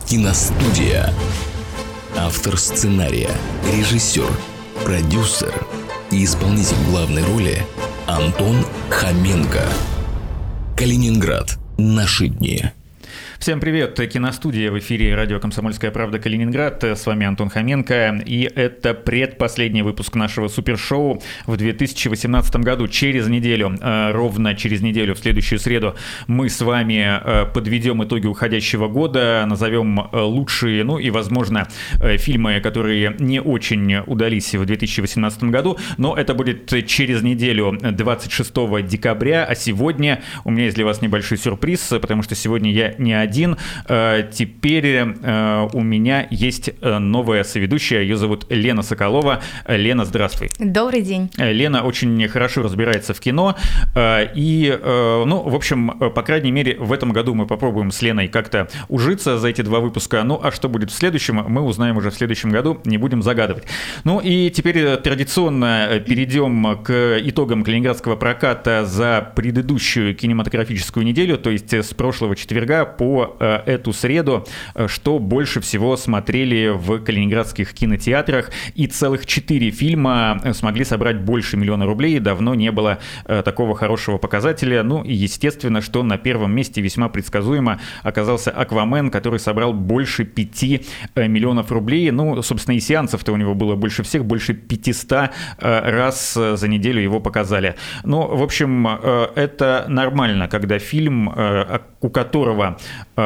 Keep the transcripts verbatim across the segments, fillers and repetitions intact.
Киностудия. Автор сценария, режиссер, продюсер и исполнитель главной роли Антон Хоменко. Калининград. Наши дни. Всем привет, киностудия, в эфире радио «Комсомольская правда» Калининград, с вами Антон Хоменко, и это предпоследний выпуск нашего супершоу в две тысячи восемнадцатом году. Через неделю, ровно через неделю, в следующую среду, мы с вами подведем итоги уходящего года, назовем лучшие, ну и, возможно, фильмы, которые не очень удались в две тысячи восемнадцатом году, но это будет через неделю, двадцать шестого декабря, а сегодня у меня есть для вас небольшой сюрприз, потому что сегодня я не один. Теперь у меня есть новая соведущая, ее зовут Лена Соколова. Лена, здравствуй. Добрый день. Лена очень хорошо разбирается в кино, и, ну, в общем, по крайней мере, в этом году мы попробуем с Леной как-то ужиться за эти два выпуска. Ну, а что будет в следующем, мы узнаем уже в следующем году, не будем загадывать. Ну, и теперь традиционно перейдем к итогам калининградского проката за предыдущую кинематографическую неделю, то есть с прошлого четверга по эту среду, что больше всего смотрели в калининградских кинотеатрах, и целых четыре фильма смогли собрать больше миллиона рублей, давно не было такого хорошего показателя. Ну и естественно, что на первом месте весьма предсказуемо оказался «Аквамен», который собрал больше пяти миллионов рублей. Ну, собственно, и сеансов-то у него было больше всех, больше пятисот раз за неделю его показали. Ну, в общем, это нормально, когда фильм, у которого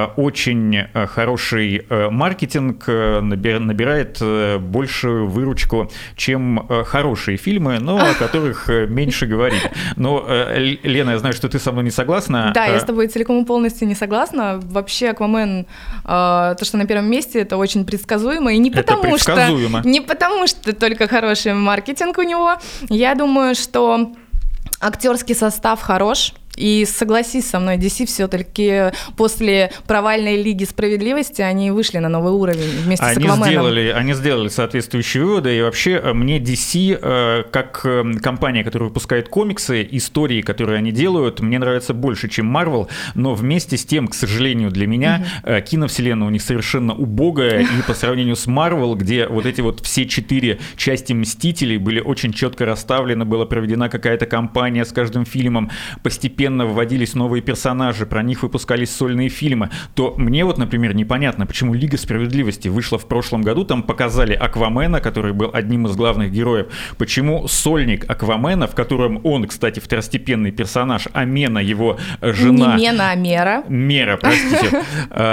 очень хороший маркетинг, набирает большую выручку, чем хорошие фильмы, но о которых меньше говорить. Но, Лена, я знаю, что ты со мной не согласна. Да, я с тобой целиком и полностью не согласна. Вообще, «Аквамен», то, что на первом месте, это очень предсказуемо. И не потому, это предсказуемо. Что, не потому, что только хороший маркетинг у него. Я думаю, что актерский состав хорош. И согласись со мной, ди си все-таки после провальной Лиги Справедливости они вышли на новый уровень вместе они с «Акваменом». Сделали, они сделали соответствующие выводы, и вообще мне ди си, как компания, которая выпускает комиксы, истории, которые они делают, мне нравится больше, чем Marvel, но вместе с тем, к сожалению, для меня угу. киновселенная у них совершенно убогая, и по сравнению с Marvel, где вот эти вот все четыре части «Мстителей» были очень четко расставлены, была проведена какая-то кампания с каждым фильмом, постепенно вводились новые персонажи, про них выпускались сольные фильмы, то мне вот, например, непонятно, почему «Лига Справедливости» вышла в прошлом году, там показали Аквамена, который был одним из главных героев, почему сольник Аквамена, в котором он, кстати, второстепенный персонаж, а Мена, его жена... Не Мена, а Мера. Мера, простите.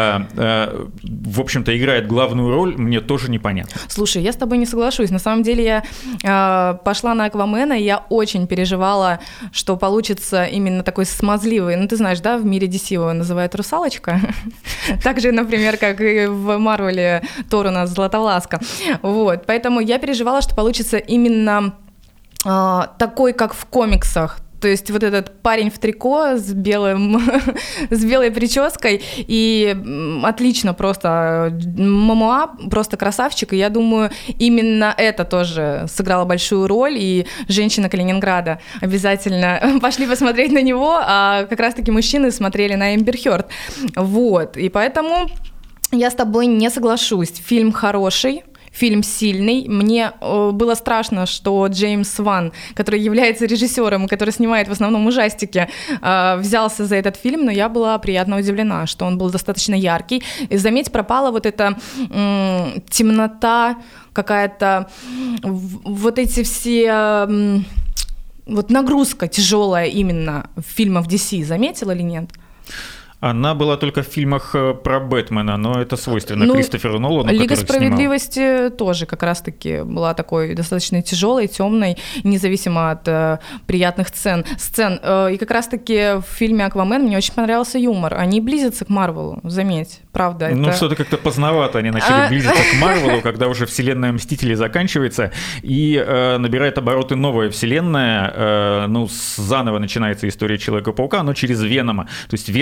В общем-то, играет главную роль, мне тоже непонятно. Слушай, я с тобой не соглашусь. На самом деле я пошла на Аквамена, и я очень переживала, что получится именно такой смазливый. Ну, ты знаешь, да, в мире ди си его называют «Русалочка». Так же, например, как и в Марвеле Тор у нас «Златовласка». Вот. Поэтому я переживала, что получится именно э, такой, как в комиксах. То есть вот этот парень в трико с, белым, с белой прической, и отлично просто, Момоа просто красавчик, и я думаю, именно это тоже сыграло большую роль, и женщины Калининграда обязательно пошли посмотреть на него, а как раз-таки мужчины смотрели на Эмбер Хёрд. Вот, и поэтому я с тобой не соглашусь. Фильм хороший. Фильм сильный. Мне э, было страшно, что Джеймс Ван, который является режиссером, который снимает в основном ужастики, э, взялся за этот фильм, но я была приятно удивлена, что он был достаточно яркий. И, заметь, пропала вот эта э, темнота, какая-то, вот эти все... Э, вот нагрузка тяжелая именно в фильмах ди си. Заметила или нет? Она была только в фильмах про Бэтмена, но это свойственно ну, Кристоферу Нолану, «Лига Справедливости» снимал. Тоже как раз-таки была такой достаточно тяжелой, темной, независимо от э, приятных сцен. сцен. Э, и как раз-таки в фильме «Аквамен» мне очень понравился юмор. Они близятся к Марвелу, заметь, правда. Ну, это... что-то как-то поздновато они начали близиться к Марвелу, когда уже вселенная «Мстителей» заканчивается, и э, набирает обороты новая вселенная. Э, ну, заново начинается история Человека-паука, но через Венома. То есть Веном нам показывает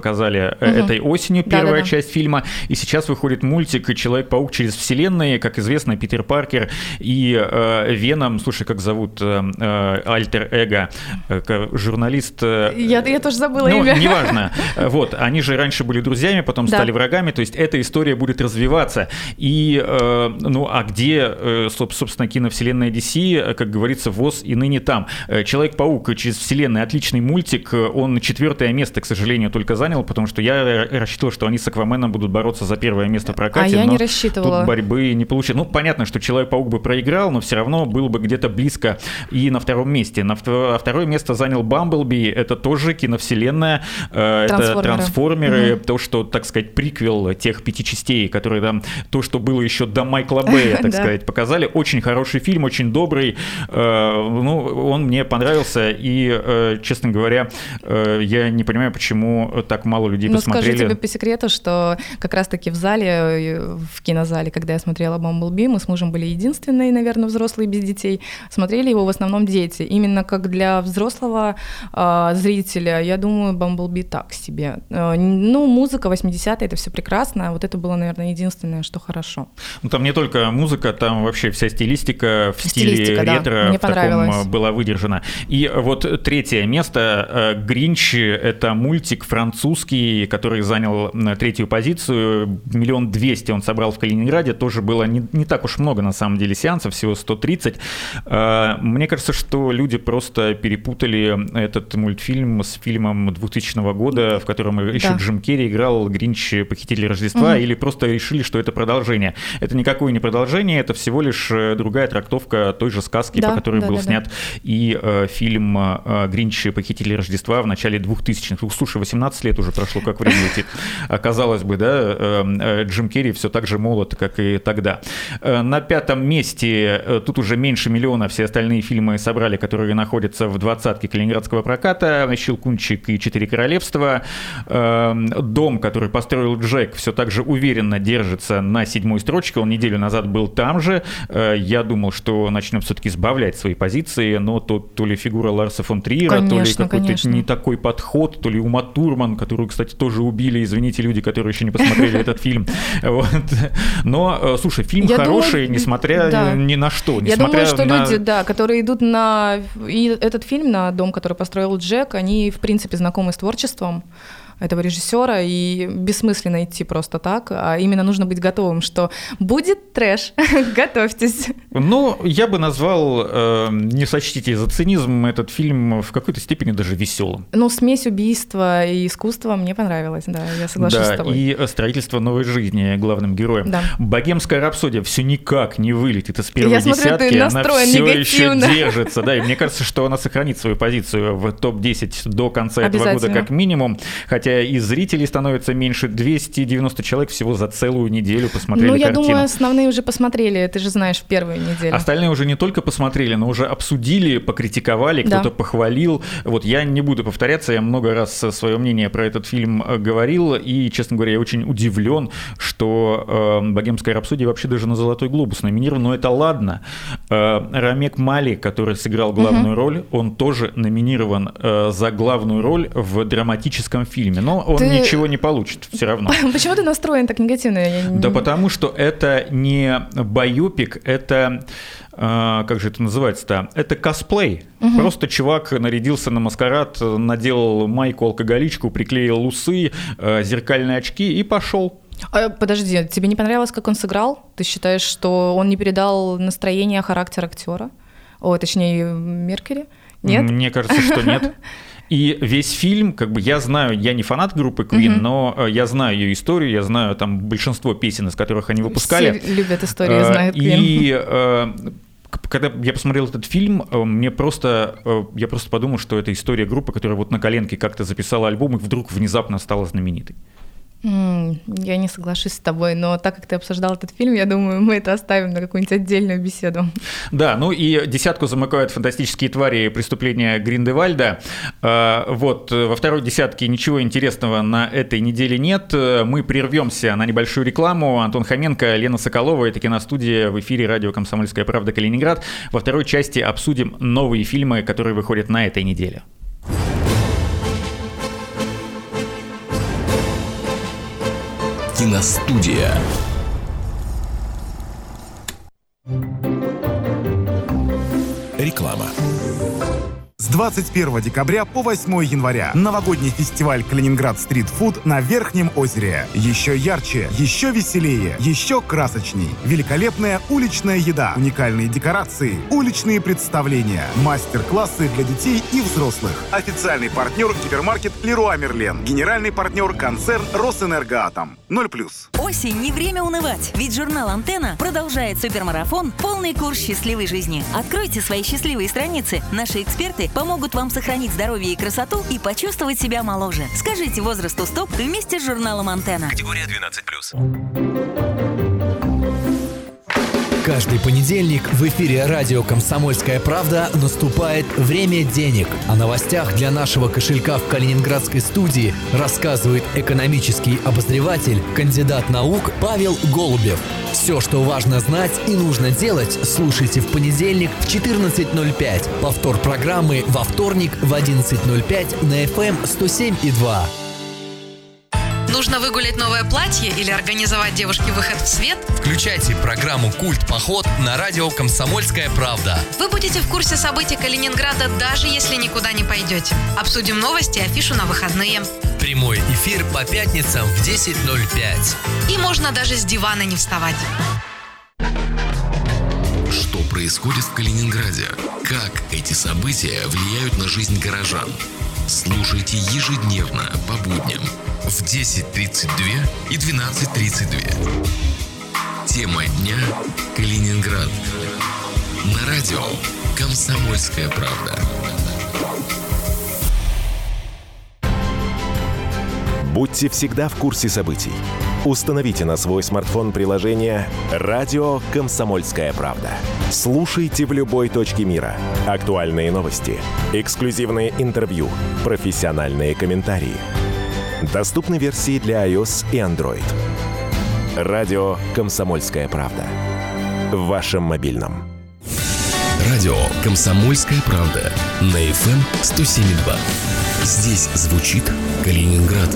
показали угу. этой осенью, первая Да-да-да. часть фильма, и сейчас выходит мультик «Человек-паук через вселенные». Как известно, Питер Паркер и э, Веном, слушай, как зовут э, альтер-эго, э, журналист... Э, я, я тоже забыла ну, имя. Неважно. Вот, они же раньше были друзьями, потом да. стали врагами, то есть эта история будет развиваться. И, э, ну, а где, э, собственно, киновселенная ди си, как говорится, ВОЗ и ныне там. «Человек-паук через вселенные» — отличный мультик, он четвертое место, к сожалению, только занял, потому что я рассчитывал, что они с «Акваменом» будут бороться за первое место в прокате, а я но не рассчитывала. Тут борьбы не получилось. Ну, понятно, что «Человек-паук» бы проиграл, но все равно был бы где-то близко и на втором месте. На второе, второе место занял «Бамблби», это тоже киновселенная, э, это «Трансформеры», угу. то, что, так сказать, приквел тех пяти частей, которые там, то, что было еще до Майкла Бэя, так сказать, показали. Очень хороший фильм, очень добрый, ну, он мне понравился, и, честно говоря, я не понимаю, почему так мало людей ну, посмотрели. Ну, скажу тебе по секрету, что как раз-таки в зале, в кинозале, когда я смотрела «Бамблби», мы с мужем были единственные, наверное, взрослые без детей, смотрели его в основном дети. Именно как для взрослого э, зрителя, я думаю, «Бамблби» так себе. Э, ну, музыка восьмидесятые, это все прекрасно, вот это было, наверное, единственное, что хорошо. Ну, там не только музыка, там вообще вся стилистика в стиле стилистика, ретро да. в таком была выдержана. И вот третье место, «Гринч», это мультик французский, который занял третью позицию, миллион двести он собрал в Калининграде, тоже было не, не так уж много на самом деле сеансов, всего сто тридцать. Мне кажется, что люди просто перепутали этот мультфильм с фильмом двухтысячного года, в котором еще да. Джим Керри играл «Гринч. Похититель Рождества», угу. или просто решили, что это продолжение. Это никакое не продолжение, это всего лишь другая трактовка той же сказки, да, по которой да, был да, снят да. и э, фильм э, «Гринч. Похититель Рождества» в начале двухтысячных. Слушай, восемнадцать лет уже прошло, как время летит. Казалось бы, да, э, Джим Керри все так же молод, как и тогда. Э, на пятом месте, э, тут уже меньше миллиона, все остальные фильмы собрали, которые находятся в двадцатке калининградского проката. «Щелкунчик» и «Четыре королевства». Э, «Дом», который построил Джек, все так же уверенно держится на седьмой строчке. Он неделю назад был там же. Э, я думал, что начнем все-таки сбавлять свои позиции, но то, то ли фигура Ларса фон Триера, конечно, то ли какой-то конечно. не такой подход, то ли Ума Турман, которую, кстати, тоже убили, извините, люди, которые еще не посмотрели этот фильм. Но, слушай, фильм хороший, несмотря ни на что. Я думаю, что люди, да, которые идут на этот фильм, на «Дом», который построил Джек, они, в принципе, знакомы с творчеством этого режиссера, и бессмысленно идти просто так, а именно нужно быть готовым, что будет трэш, готовьтесь. Ну, я бы назвал, э, не сочтите за цинизм, этот фильм в какой-то степени даже веселым. Ну, смесь убийства и искусства мне понравилась, да, я соглашусь да, с тобой. И строительство новой жизни главным героем. Да. «Богемская рапсодия» все никак не вылетит из первой я десятки, смотрю, она все негативно. еще держится, да, и мне кажется, что она сохранит свою позицию в топ десять до конца этого года как минимум, хотя и зрителей становится меньше, двести девяносто человек всего за целую неделю посмотрели картину. Ну, я картину. думаю, основные уже посмотрели, ты же знаешь, в первую неделю. Остальные уже не только посмотрели, но уже обсудили, покритиковали, кто-то да. похвалил. Вот я не буду повторяться, я много раз свое мнение про этот фильм говорил, и, честно говоря, я очень удивлен, что э, «Богемская рапсодия» вообще даже на «Золотой глобус» номинирован, но это ладно. Э, Рамек Мали, который сыграл главную угу. роль, он тоже номинирован э, за главную роль в драматическом фильме, но он ты... ничего не получит все равно. Почему ты настроен так негативно? Я... Да потому что это не байопик, это, э, как же это называется-то, это косплей. Угу. Просто чувак нарядился на маскарад, надел майку-алкоголичку, приклеил усы, э, зеркальные очки и пошел. А, подожди, тебе не понравилось, как он сыграл? Ты считаешь, что он не передал настроение, характер актера? О, точнее, Меркьюри? Нет? Мне кажется, что нет. И весь фильм, как бы я знаю, я не фанат группы Queen, mm-hmm. но я знаю ее историю, я знаю там большинство песен, из которых они выпускали. Все любят историю, знают Queen. И когда я посмотрел этот фильм, мне просто, я просто подумал, что это история группы, которая вот на коленке как-то записала альбом и вдруг внезапно стала знаменитой. Я не соглашусь с тобой, но так как ты обсуждал этот фильм, я думаю, мы это оставим на какую-нибудь отдельную беседу. Да, ну и десятку замыкают «Фантастические твари. Преступления Гриндевальда». Вот, во второй десятке ничего интересного на этой неделе нет. Мы прервемся на небольшую рекламу. Антон Хоменко, Лена Соколова, это киностудия в эфире радио «Комсомольская правда» Калининград. Во второй части обсудим новые фильмы, которые выходят на этой неделе. Киностудия. Реклама. С двадцать первого декабря по восьмое января новогодний фестиваль «Калининград Стрит Фуд» на Верхнем озере. Еще ярче, еще веселее, еще красочней. Великолепная уличная еда, уникальные декорации, уличные представления, мастер-классы для детей и взрослых. Официальный партнер гипермаркет «Леруа Мерлен». Генеральный партнер концерн «Росэнергоатом». Ноль плюс. Осень, не время унывать, ведь журнал «Антенна» продолжает супермарафон «Полный курс счастливой жизни». Откройте свои счастливые страницы. Наши эксперты помогут вам сохранить здоровье и красоту и почувствовать себя моложе. Скажите возрасту «Стоп» вместе с журналом «Антенна». Категория двенадцать плюс. Каждый понедельник в эфире радио «Комсомольская правда» наступает «Время денег». О новостях для нашего кошелька в калининградской студии рассказывает экономический обозреватель, кандидат наук Павел Голубев. Все, что важно знать и нужно делать, слушайте в понедельник в четырнадцать ноль пять. Повтор программы во вторник в одиннадцать ноль пять на эф эм сто семь и два. Нужно выгулять новое платье или организовать девушке выход в свет? Включайте программу «Культ Поход» на радио «Комсомольская правда». Вы будете в курсе событий Калининграда, даже если никуда не пойдете. Обсудим новости и афишу на выходные. Прямой эфир по пятницам в десять ноль пять. И можно даже с дивана не вставать. Что происходит в Калининграде? Как эти события влияют на жизнь горожан? Слушайте ежедневно по будням в десять тридцать два и двенадцать тридцать два. Тема дня – Калининград. На радио «Комсомольская правда». Будьте всегда в курсе событий. Установите на свой смартфон приложение «Радио Комсомольская правда». Слушайте в любой точке мира. Актуальные новости, эксклюзивные интервью, профессиональные комментарии. Доступны версии для iOS и Android. «Радио Комсомольская правда». В вашем мобильном. Радио «Комсомольская правда» на эф эм сто семь и два. Здесь звучит Калининград.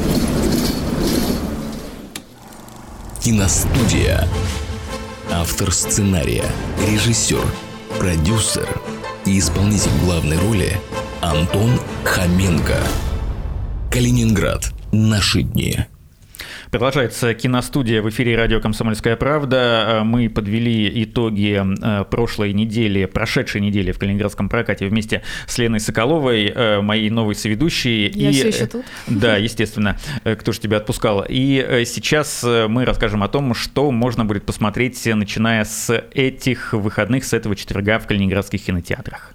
Киностудия. Автор сценария, режиссер, продюсер и исполнитель главной роли Антон Хоменко. Калининград. Наши дни. Продолжается киностудия в эфире радио «Комсомольская правда». Мы подвели итоги прошлой недели, прошедшей недели в калининградском прокате вместе с Леной Соколовой, моей новой соведущей. Я и, все еще тут. Да, естественно, кто же тебя отпускал. И сейчас мы расскажем о том, что можно будет посмотреть, начиная с этих выходных, с этого четверга в калининградских кинотеатрах.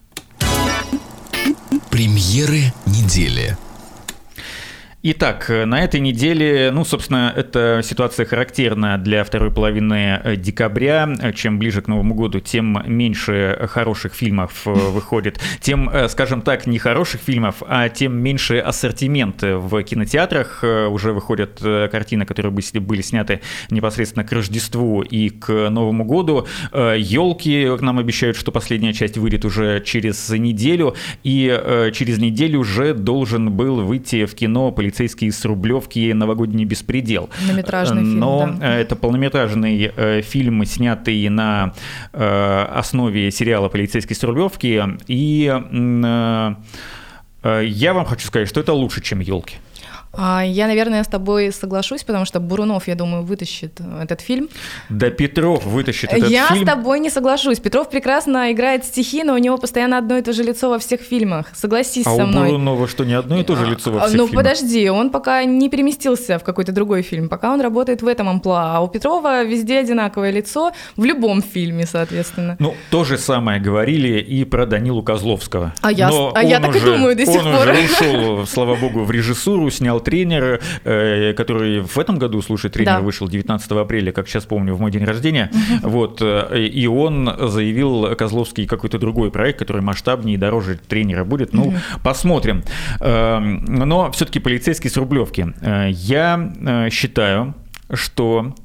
Премьеры недели. Итак, на этой неделе, ну, собственно, эта ситуация характерна для второй половины декабря. Чем ближе к Новому году, тем меньше хороших фильмов выходит. Тем, скажем так, не хороших фильмов, а тем меньше ассортимент в кинотеатрах. Уже выходят картины, которые были сняты непосредственно к Рождеству и к Новому году. «Елки» нам обещают, что последняя часть выйдет уже через неделю. И через неделю уже должен был выйти в кино «Полицейский с Рублевки. Новогодний беспредел». Полнометражный фильм, Но да. это полнометражный э, фильм, снятый на э, основе сериала «Полицейский с Рублевки». И э, э, я вам хочу сказать, что это лучше, чем «Елки». Я, наверное, с тобой соглашусь, потому что Бурунов, я думаю, вытащит этот фильм. Да Петров вытащит этот я фильм. Я с тобой не соглашусь. Петров прекрасно играет стихи, но у него постоянно одно и то же лицо во всех фильмах. Согласись а со мной. А у Бурунова что, не одно и то же лицо во всех ну, фильмах? Ну, подожди, он пока не переместился в какой-то другой фильм, пока он работает в этом амплуа. А у Петрова везде одинаковое лицо, в любом фильме, соответственно. Ну, то же самое говорили и про Данилу Козловского. А я, а я так уже, и думаю до сих он пор. Он уже ушел, слава богу, в режиссуру, снял «Тренера», который в этом году, слушай, «Тренер» да. вышел девятнадцатого апреля, как сейчас помню, в мой день рождения. Угу. Вот, и он заявил, Козловский, какой-то другой проект, который масштабнее и дороже «Тренера» будет. Ну, угу. посмотрим. Но все-таки «Полицейский с Рублевки». Я считаю, что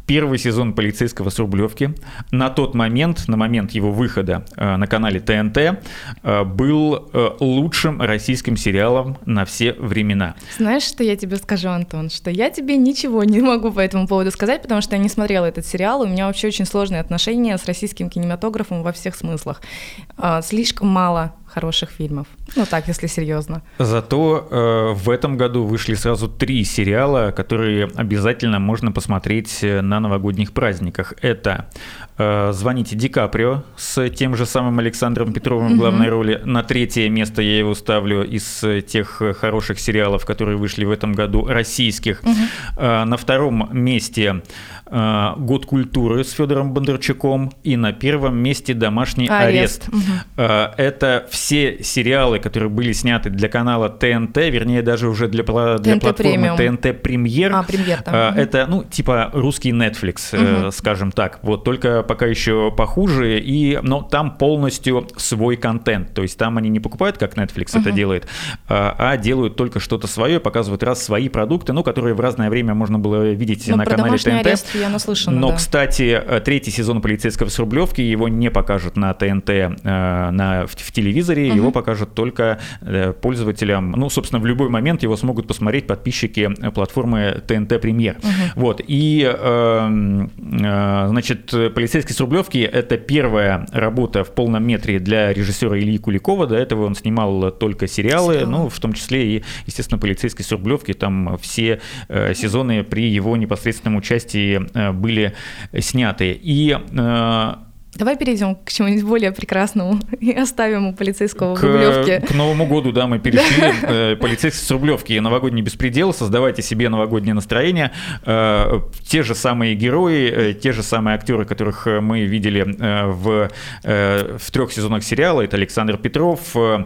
Первый сезон «Полицейского с Рублевки» на тот момент, на момент его выхода э, на канале Тэ Эн Тэ, э, был э, лучшим российским сериалом на все времена. Знаешь, что я тебе скажу, Антон? Что я тебе ничего не могу по этому поводу сказать, потому что я не смотрела этот сериал. У меня вообще очень сложные отношения с российским кинематографом во всех смыслах. Э, слишком мало хороших фильмов. Ну так, если серьезно. Зато э, в этом году вышли сразу три сериала, которые обязательно можно посмотреть на новогодних праздниках. Это э, «Звоните Ди Каприо» с тем же самым Александром Петровым в главной mm-hmm. роли. На третье место я его ставлю из тех хороших сериалов, которые вышли в этом году, российских. Mm-hmm. Э, на втором месте э, «Год культуры» с Федором Бондарчуком. И на первом месте «Домашний арест». арест. Mm-hmm. Э, это все сериалы, которые были сняты для канала Тэ Эн Тэ, вернее, даже уже для, для Тэ Эн Тэ платформы премиум. Тэ Эн Тэ Премьер. А, премьер там. Uh, это, ну, типа русский Netflix, uh-huh. э, скажем так. Вот, только пока еще похуже, и, но там полностью свой контент. То есть там они не покупают, как Netflix uh-huh. это делает, а, а делают только что-то свое, показывают раз свои продукты, ну, которые в разное время можно было видеть но на канале Тэ Эн Тэ. Арест я наслышана, но, да. кстати, третий сезон «Полицейского с Рублевки» его не покажут на Тэ Эн Тэ э, на, в, в телевизоре, uh-huh. его покажут только э, пользователям. Ну, собственно, в любой момент его смогут посмотреть подписчики платформы Тэ Эн Тэ Премьер. Uh-huh. Вот. И, э, э, значит, «Полицейский с Рублевки» — это первая работа в полном метре для режиссера Ильи Куликова. До этого он снимал только сериалы, Сериал. ну, в том числе и, естественно, «Полицейский с Рублевки». Там все э, сезоны при его непосредственном участии э, были сняты. И э, Давай перейдем к чему-нибудь более прекрасному и оставим у полицейского к, в Рублевке. К Новому году, да, мы перешли. Полицейский с Рублевки, новогодний беспредел, создавайте себе новогоднее настроение. Те же самые герои, те же самые актеры, которых мы видели в, в трех сезонах сериала. Это Александр Петров,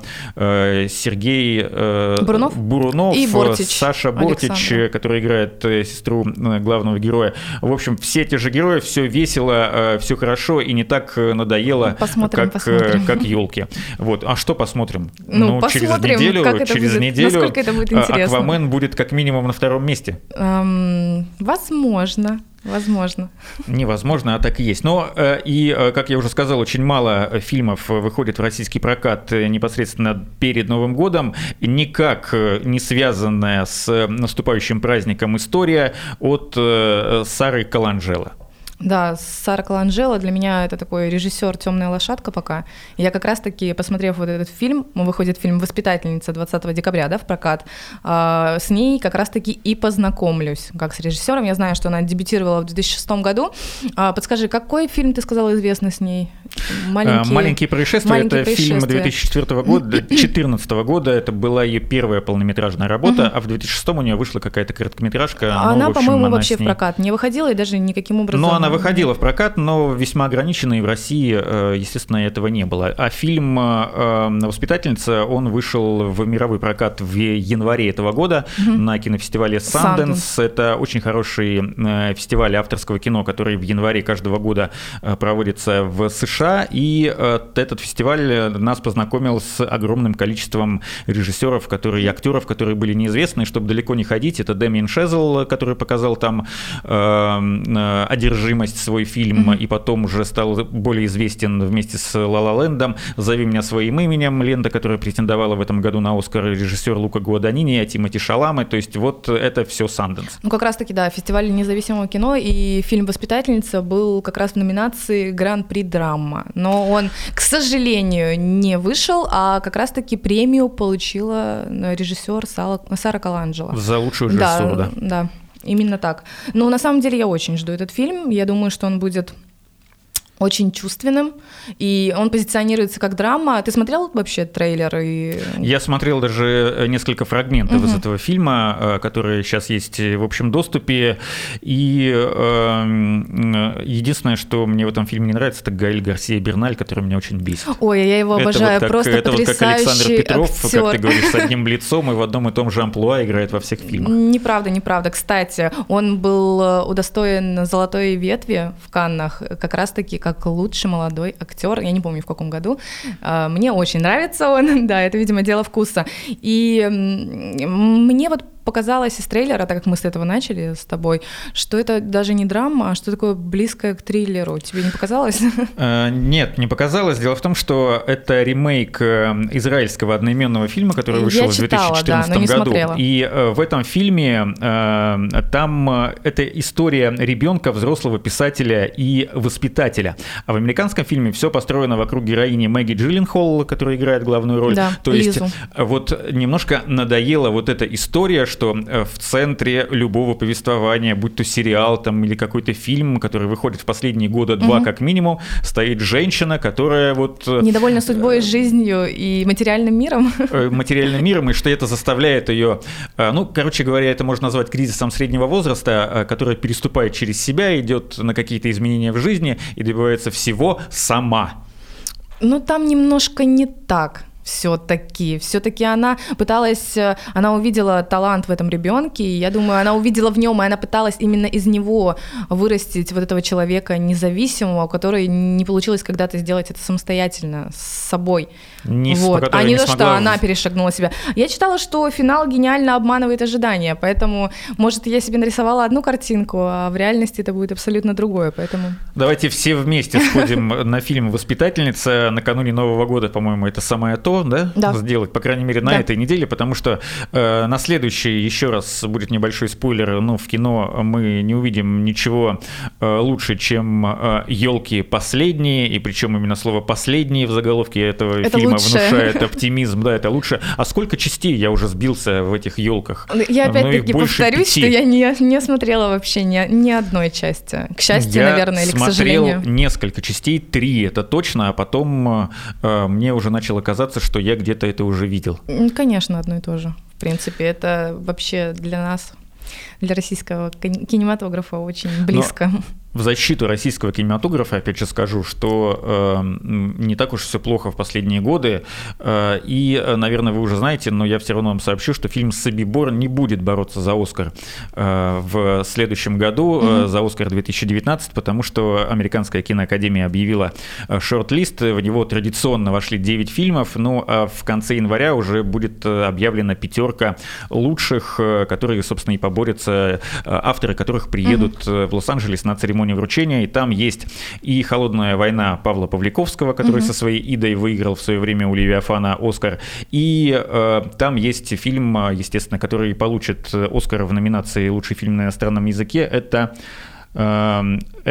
Сергей Бурунов, Бурунов и Бортич. Саша Бортич, Александра. Который играет сестру главного героя. В общем, все те же герои, все весело, все хорошо и не так надоело, посмотрим, как, посмотрим. как елки. Вот. А что посмотрим? Ну, ну через посмотрим, неделю, как это через будет, неделю насколько это будет интересно. «Аквамен» будет как минимум на втором месте. Эм, возможно. Возможно. Невозможно, а так и есть. Но и, как я уже сказал, очень мало фильмов выходит в российский прокат непосредственно перед Новым годом. Никак не связанная с наступающим праздником история от Сары Коланжело. Да, Сара Коланжело для меня это такой режиссер «Темная лошадка» пока. Я как раз-таки, посмотрев вот этот фильм, выходит фильм «Воспитательница» двадцатого декабря, да, в прокат, э, с ней как раз-таки и познакомлюсь, как с режиссером. Я знаю, что она дебютировала в две тысячи шестом году. Э, подскажи, какой фильм, ты сказала, известный с ней? Маленькие, «Маленькие происшествия». Маленькие это происшествия. Фильм две тысячи четвёртого года, две тысячи четырнадцатого года. Это была ее первая полнометражная работа, uh-huh. а в две тысячи шестом у нее вышла какая-то короткометражка. Она, ну, в общем, по-моему, она вообще ней... в прокат не выходила и даже никаким образом... Но она выходила в прокат, но весьма ограниченно, и в России, естественно, этого не было. А фильм «Воспитательница», он вышел в мировой прокат в январе этого года mm-hmm. на кинофестивале Sundance. Sundance. Это очень хороший фестиваль авторского кино, который в январе каждого года проводится в США, и этот фестиваль нас познакомил с огромным количеством режиссеров, которые, и актеров, которые были неизвестны, чтобы далеко не ходить. Это Дэмиен Шезел, который показал там «Одержимость», свой фильм, mm-hmm. и потом уже стал более известен вместе с «Ла Ла Лэндом», «Зови меня своим именем», лента, которая претендовала в этом году на «Оскар», режиссер Лука Гуаданини, Тимоти Шаламе, то есть вот это все Sundance. Ну как раз-таки, да, фестиваль независимого кино, и фильм «Воспитательница» был как раз в номинации «Гран-при драма», но он, к сожалению, не вышел, а как раз-таки премию получила режиссер Сара Коланжело. За лучшую режиссуру, да. Да, да. Именно так. Но на самом деле я очень жду этот фильм. Я думаю, что он будет очень чувственным, и он позиционируется как драма. Ты смотрел вообще трейлер? И... Я смотрел даже несколько фрагментов uh-huh. из этого фильма, которые сейчас есть в общем доступе, и э, единственное, что мне в этом фильме не нравится, это Гаэль Гарсия Берналь, который меня очень бесит. Ой, я его обожаю, это вот как, просто это потрясающий вот как Александр Петров, актер. Как ты говоришь, с одним лицом и в одном и том же амплуа играет во всех фильмах. Неправда, неправда. Кстати, он был удостоен «Золотой ветви» в Каннах, как раз-таки как как лучший молодой актер, я не помню в каком году. Мне очень нравится он, да, это, видимо, дело вкуса. И мне вот показалось из трейлера, так как мы с этого начали с тобой, что это даже не драма, а что такое близкое к триллеру. Тебе не показалось? Нет, не показалось. Дело в том, что это ремейк израильского одноименного фильма, который вышел в две тысячи четырнадцатом году. Смотрела. И в этом фильме там это история ребенка, взрослого писателя и воспитателя. А в американском фильме все построено вокруг героини Мэгги Джилленхол, которая играет главную роль. Да, То есть Лизу. Вот немножко надоела вот эта история, что в центре любого повествования, будь то сериал там, или какой-то фильм, который выходит в последние года два угу. как минимум, стоит женщина, которая вот... недовольна судьбой, жизнью и материальным миром. Материальным миром, и что это заставляет ее... Ну, короче говоря, это можно назвать кризисом среднего возраста, которая переступает через себя, идет на какие-то изменения в жизни и добивается всего сама. Ну, там немножко не так. Все-таки, все-таки она пыталась, она увидела талант в этом ребенке, и я думаю, она увидела в нем, и она пыталась именно из него вырастить вот этого человека независимого, у которого не получилось когда-то сделать это самостоятельно, с собой. Не, вот. А не не то, смогла... что она перешагнула себя. Я читала, что финал гениально обманывает ожидания, поэтому, может, я себе нарисовала одну картинку, а в реальности это будет абсолютно другое, поэтому... Давайте все вместе сходим на фильм «Воспитательница» накануне Нового года, по-моему, это самое то, да? Да. Сделать, по крайней мере, на да. этой неделе, потому что э, на следующий, еще раз будет небольшой спойлер, ну, в кино мы не увидим ничего э, лучше, чем э, «Елки последние», и причем именно слово «последние» в заголовке этого это фильма лучше. Внушает оптимизм, да, это лучше. А сколько частей я уже сбился в этих «Елках»? Я опять-таки ну, повторюсь, пяти. Что я не, не смотрела вообще ни, ни одной части. К счастью, я наверное, или к сожалению. Я смотрел несколько частей, три это точно, а потом э, мне уже начало казаться, что я где-то это уже видел. Конечно, одно и то же. В принципе, это вообще для нас, для российского кинематографа очень близко. Но... В защиту российского кинематографа, опять же, скажу, что э, не так уж все плохо в последние годы. Э, и, наверное, вы уже знаете, но я все равно вам сообщу, что фильм «Собибор» не будет бороться за «Оскар» э, в следующем году, mm-hmm. э, за «Оскар» две тысячи девятнадцать, потому что Американская киноакадемия объявила шорт-лист, в него традиционно вошли девять фильмов, ну а в конце января уже будет объявлена пятерка лучших, которые, собственно, и поборются, авторы которых приедут mm-hmm. в Лос-Анджелес на церемонию вручения, и там есть и «Холодная война» Павла Павликовского, который угу. со своей «Идой» выиграл в свое время у Левиафана «Оскар», и э, там есть фильм, естественно, который получит «Оскар» в номинации «Лучший фильм на иностранном языке», это, э,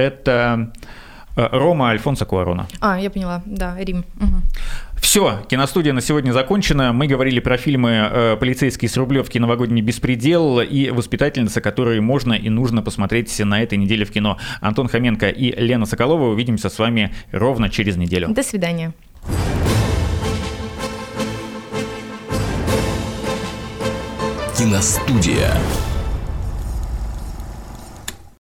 это «Рома» Альфонсо Куарона. А, я поняла, да, «Рим». Угу. Все, киностудия на сегодня закончена. Мы говорили про фильмы «Полицейский с Рублевки», «Новогодний беспредел» и «Воспитательница», которые можно и нужно посмотреть на этой неделе в кино. Антон Хоменко и Лена Соколова. Увидимся с вами ровно через неделю. До свидания. Киностудия.